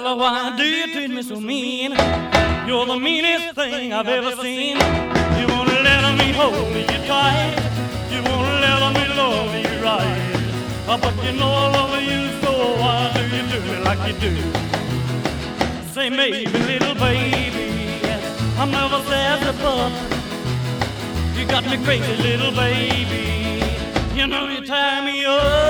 Well, why do you treat me so mean? You're the meanest thing I've ever seen. You won't let me hold you tight. You won't let me love you right. But you know I love you, so why do you do me like you do? Say maybe, little baby, I'm never sad but you got me crazy, little baby. You know you tie me up.